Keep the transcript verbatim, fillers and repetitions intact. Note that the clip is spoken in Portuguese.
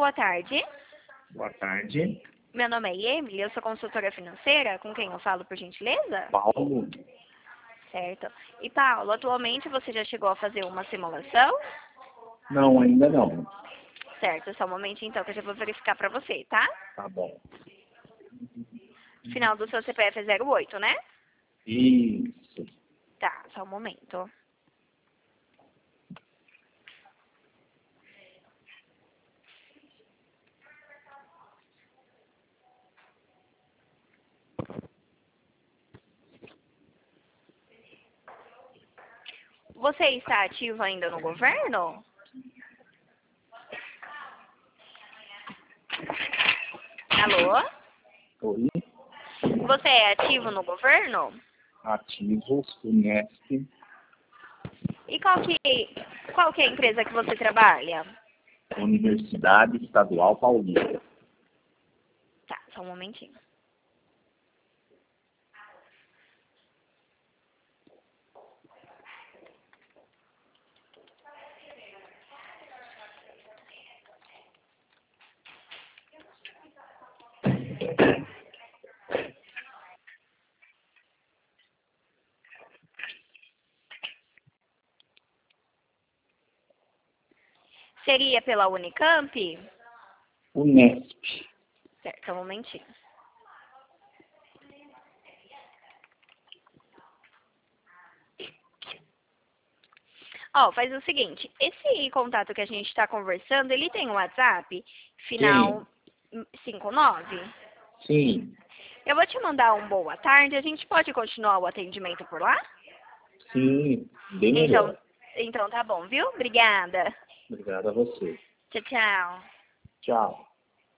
boa tarde. Boa tarde. Meu nome é Emily, eu sou consultora financeira. Com quem eu falo, por gentileza? Paulo. Certo. E, Paulo, atualmente você já chegou a fazer uma simulação? Não, ainda não. Certo, só um momentinho então que eu já vou verificar pra você, tá? Tá bom. Final do seu C P F é zero oito, né? Isso. Tá, só um momento. Você está ativo ainda no governo? Alô? Oi. Você é ativo no governo? Ativos, Unesp. E qual que, qual que é a empresa que você trabalha? Universidade Estadual Paulista. Tá, só um momentinho. Seria pela Unicamp? Unesp. Certo, só um momentinho. Ó, faz o seguinte, esse contato que a gente está conversando, ele tem um WhatsApp, final cinquenta e nove? Sim. Eu vou te mandar um boa tarde, a gente pode continuar o atendimento por lá? Sim, bem Então, melhor. então tá bom, viu? Obrigada. Obrigado a você. Tchau, tchau. Tchau.